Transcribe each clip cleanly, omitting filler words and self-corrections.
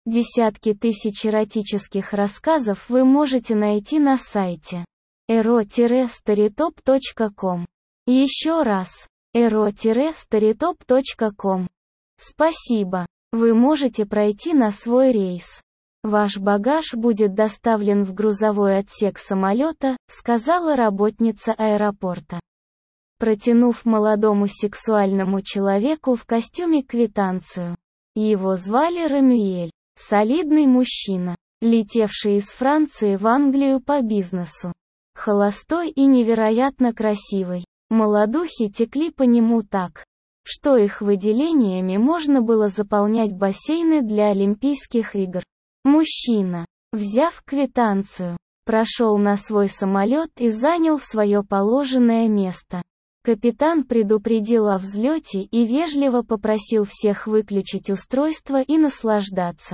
Десятки тысяч эротических рассказов вы можете найти на сайте ero-storytop.com. Еще раз, ero-storytop.com. Спасибо. Вы можете пройти на свой рейс. Ваш багаж будет доставлен в грузовой отсек самолета, сказала работница аэропорта, протянув молодому сексуальному человеку в костюме квитанцию. Его звали Рамюэль, солидный мужчина, летевший из Франции в Англию по бизнесу. Холостой и невероятно красивый. Молодухи текли по нему так, что их выделениями можно было заполнять бассейны для Олимпийских игр. Мужчина, взяв квитанцию, прошел на свой самолет и занял свое положенное место. Капитан предупредил о взлете и вежливо попросил всех выключить устройство и наслаждаться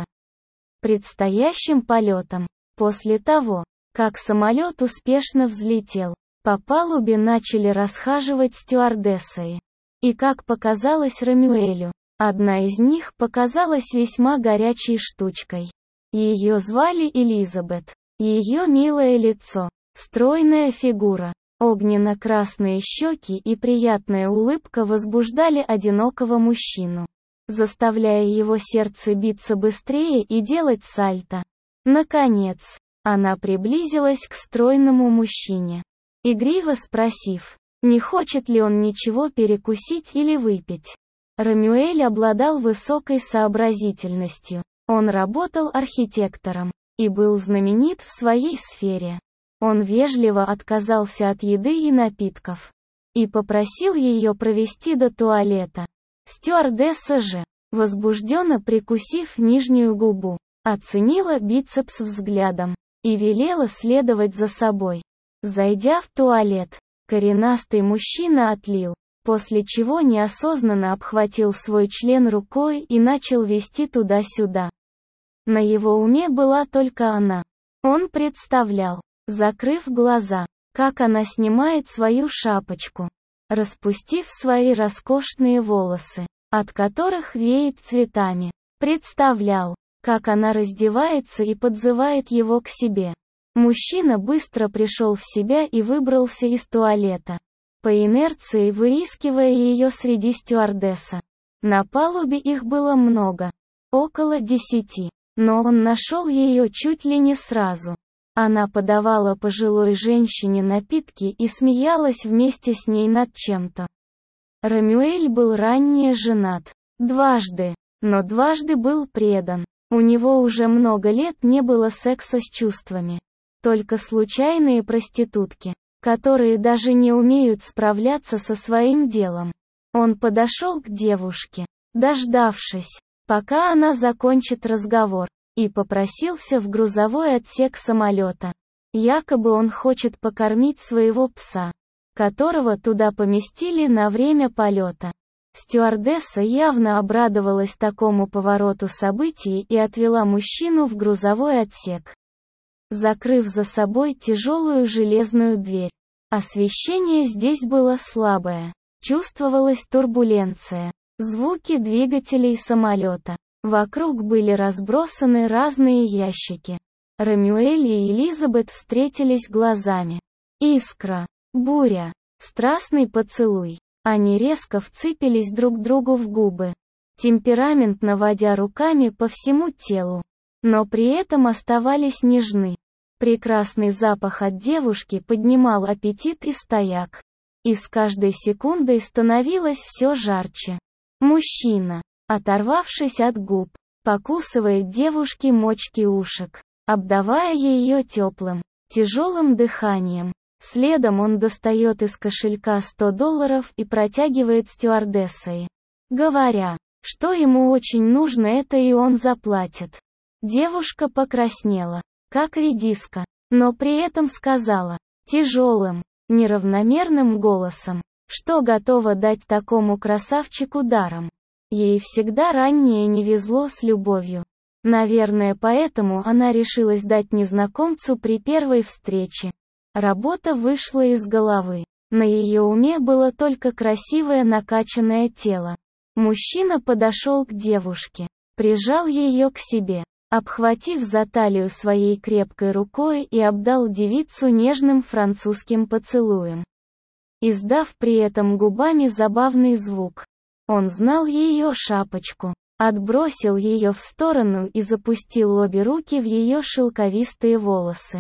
предстоящим полетом. После того, как самолет успешно взлетел, по палубе начали расхаживать стюардессы. И как показалось Рамюэлю, одна из них показалась весьма горячей штучкой. Ее звали Элизабет. Ее милое лицо, стройная фигура, огненно-красные щеки и приятная улыбка возбуждали одинокого мужчину, заставляя его сердце биться быстрее и делать сальто. Наконец, она приблизилась к стройному мужчине, игриво спросив, не хочет ли он ничего перекусить или выпить. Рамюэль обладал высокой сообразительностью. Он работал архитектором и был знаменит в своей сфере. Он вежливо отказался от еды и напитков и попросил ее провести до туалета. Стюардесса же, возбужденно прикусив нижнюю губу, оценила бицепс взглядом и велела следовать за собой. Зайдя в туалет, коренастый мужчина отлил, после чего неосознанно обхватил свой член рукой и начал вести туда-сюда. На его уме была только она. Он представлял, закрыв глаза, как она снимает свою шапочку, распустив свои роскошные волосы, от которых веет цветами. Представлял, как она раздевается и подзывает его к себе. Мужчина быстро пришел в себя и выбрался из туалета, по инерции выискивая ее среди стюардесса. На палубе их было много, около 10, но он нашел ее чуть ли не сразу. Она подавала пожилой женщине напитки и смеялась вместе с ней над чем-то. Рамюэль был ранее женат, дважды, но дважды был предан. У него уже много лет не было секса с чувствами. Только случайные проститутки, которые даже не умеют справляться со своим делом. Он подошел к девушке, дождавшись, пока она закончит разговор, и попросился в грузовой отсек самолета. Якобы он хочет покормить своего пса, которого туда поместили на время полета. Стюардесса явно обрадовалась такому повороту событий и отвела мужчину в грузовой отсек, закрыв за собой тяжелую железную дверь. Освещение здесь было слабое. Чувствовалась турбуленция, звуки двигателей самолета. Вокруг были разбросаны разные ящики. Рамюэль и Элизабет встретились глазами. Искра, буря, страстный поцелуй. Они резко вцепились друг другу в губы, темпераментно водя руками по всему телу, но при этом оставались нежны. Прекрасный запах от девушки поднимал аппетит и стояк. И с каждой секундой становилось все жарче. Мужчина, оторвавшись от губ, покусывает девушке мочки ушек, обдавая ее теплым, тяжелым дыханием. Следом он достает из кошелька $100 и протягивает стюардессе, говоря, что ему очень нужно это и он заплатит. Девушка покраснела, как редиска, но при этом сказала, тяжелым, неравномерным голосом, что готова дать такому красавчику даром. Ей всегда ранее не везло с любовью. Наверное, поэтому она решилась дать незнакомцу при первой встрече. Работа вышла из головы. На ее уме было только красивое накачанное тело. Мужчина подошел к девушке, прижал ее к себе, обхватив за талию своей крепкой рукой и обдал девицу нежным французским поцелуем, издав при этом губами забавный звук. Он знал ее шапочку, отбросил ее в сторону и запустил обе руки в ее шелковистые волосы.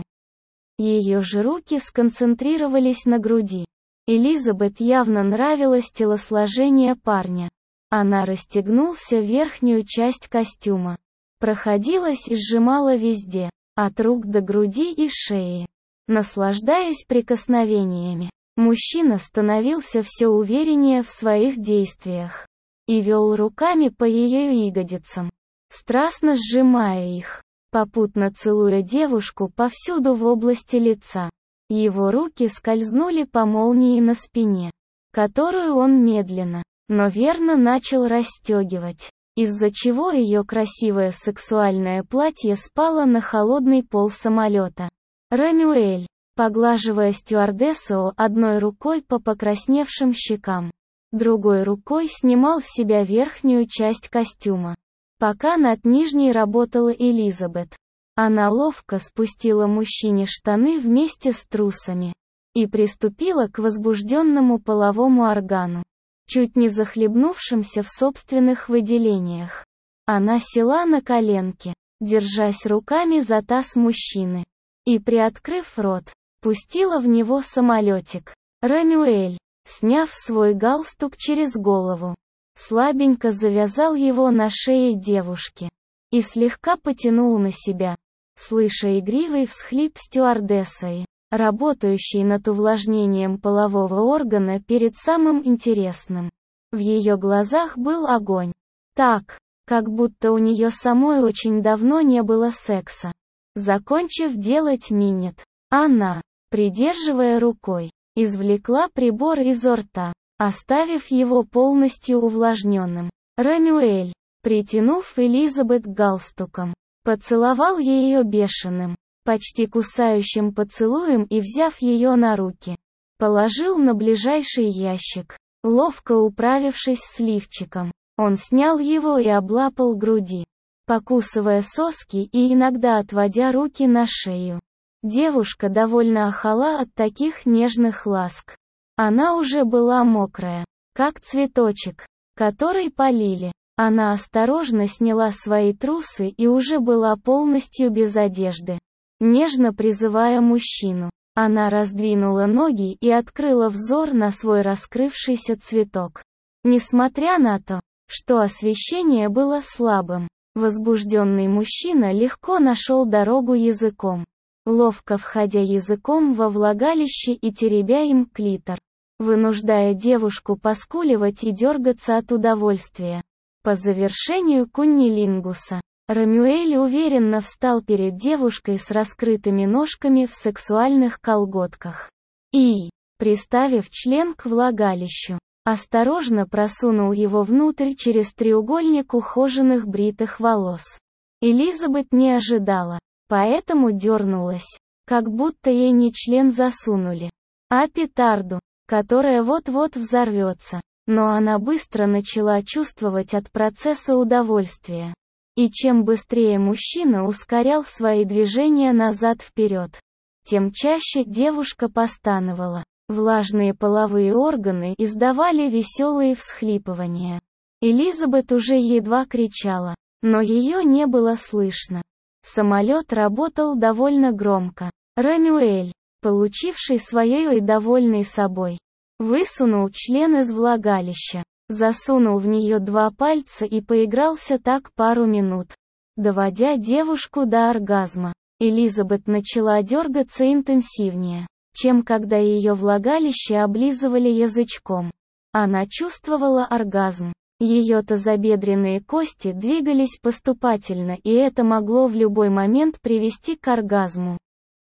Ее же руки сконцентрировались на груди. Элизабет явно нравилось телосложение парня. Она расстегнулся верхнюю часть костюма, проходилась и сжимала везде, от рук до груди и шеи. Наслаждаясь прикосновениями, мужчина становился все увереннее в своих действиях и вел руками по ее ягодицам, страстно сжимая их, попутно целуя девушку повсюду в области лица. Его руки скользнули по молнии на спине, которую он медленно, но верно начал расстегивать, из-за чего ее красивое сексуальное платье спало на холодный пол самолета. Рэмюэль, поглаживая стюардессу одной рукой по покрасневшим щекам, другой рукой снимал с себя верхнюю часть костюма, пока над нижней работала Элизабет. Она ловко спустила мужчине штаны вместе с трусами и приступила к возбужденному половому органу, чуть не захлебнувшимся в собственных выделениях. Она села на коленки, держась руками за таз мужчины, и, приоткрыв рот, пустила в него самолетик. Рэмюэль, сняв свой галстук через голову, слабенько завязал его на шее девушки и слегка потянул на себя, слыша игривый всхлип стюардессы, работающей над увлажнением полового органа перед самым интересным. В ее глазах был огонь. Так, как будто у нее самой очень давно не было секса. Закончив делать минет, она, придерживая рукой, извлекла прибор изо рта, оставив его полностью увлажненным. Рэмюэль, притянув Элизабет галстуком, поцеловал ее бешеным, почти кусающим поцелуем и, взяв ее на руки, положил на ближайший ящик. Ловко управившись с лифчиком, он снял его и облапал груди, покусывая соски и иногда отводя руки на шею. Девушка довольно охала от таких нежных ласк. Она уже была мокрая, как цветочек, который полили. Она осторожно сняла свои трусы и уже была полностью без одежды. Нежно призывая мужчину, она раздвинула ноги и открыла взор на свой раскрывшийся цветок. Несмотря на то, что освещение было слабым, возбужденный мужчина легко нашел дорогу языком, ловко входя языком во влагалище и теребя им клитор, вынуждая девушку поскуливать и дергаться от удовольствия. По завершению куннилингуса, Рэмюэль уверенно встал перед девушкой с раскрытыми ножками в сексуальных колготках и, приставив член к влагалищу, осторожно просунул его внутрь через треугольник ухоженных бритых волос. Элизабет не ожидала, поэтому дернулась, как будто ей не член засунули, а петарду, которая вот-вот взорвется. Но она быстро начала чувствовать от процесса удовольствия. И чем быстрее мужчина ускорял свои движения назад-вперед, тем чаще девушка постановала. Влажные половые органы издавали веселые всхлипывания. Элизабет уже едва кричала, но ее не было слышно. Самолет работал довольно громко. Рэмюэль, получивший свое и довольный собой, высунул член из влагалища, засунул в нее 2 пальца и поигрался так пару минут, доводя девушку до оргазма. Элизабет начала дергаться интенсивнее, чем когда ее влагалище облизывали язычком. Она чувствовала оргазм. Ее тазобедренные кости двигались поступательно, и это могло в любой момент привести к оргазму.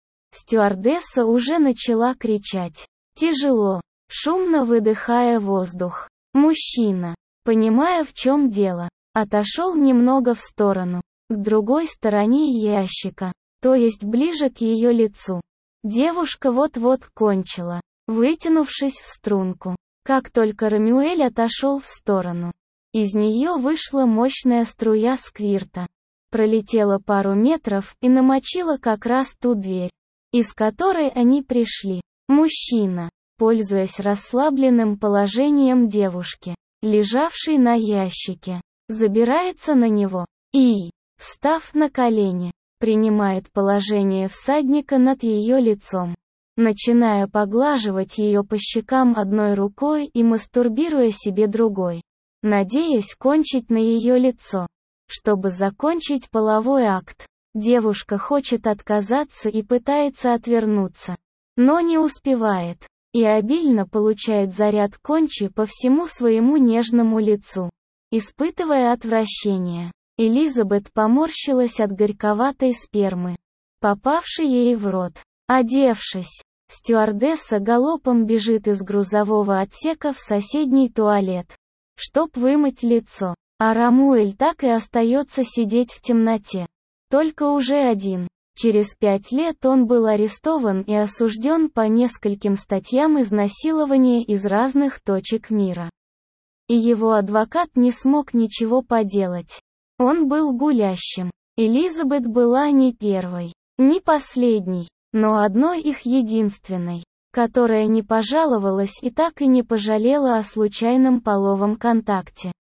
Стюардесса уже начала кричать. Тяжело, шумно выдыхая воздух. Мужчина, понимая, в чем дело, отошел немного в сторону, к другой стороне ящика, то есть ближе к ее лицу. Девушка вот-вот кончила, вытянувшись в струнку. Как только Рэмюэль отошел в сторону, из нее вышла мощная струя сквирта, пролетела пару метров и намочила как раз ту дверь, из которой они пришли. Мужчина, пользуясь расслабленным положением девушки, лежавшей на ящике, забирается на него и, встав на колени, принимает положение всадника над ее лицом, начиная поглаживать ее по щекам одной рукой и мастурбируя себе другой, надеясь кончить на ее лицо, чтобы закончить половой акт. Девушка хочет отказаться и пытается отвернуться, но не успевает, и обильно получает заряд кончи по всему своему нежному лицу. Испытывая отвращение, Элизабет поморщилась от горьковатой спермы, попавшей ей в рот. Одевшись, стюардесса галопом бежит из грузового отсека в соседний туалет, чтоб вымыть лицо, а Рамуэль так и остается сидеть в темноте. Только уже один. Через 5 лет он был арестован и осужден по нескольким статьям изнасилования из разных точек мира. И его адвокат не смог ничего поделать. Он был гулящим. Элизабет была не первой, не последней, но одной их единственной, которая не пожаловалась и так и не пожалела о случайном половом контакте.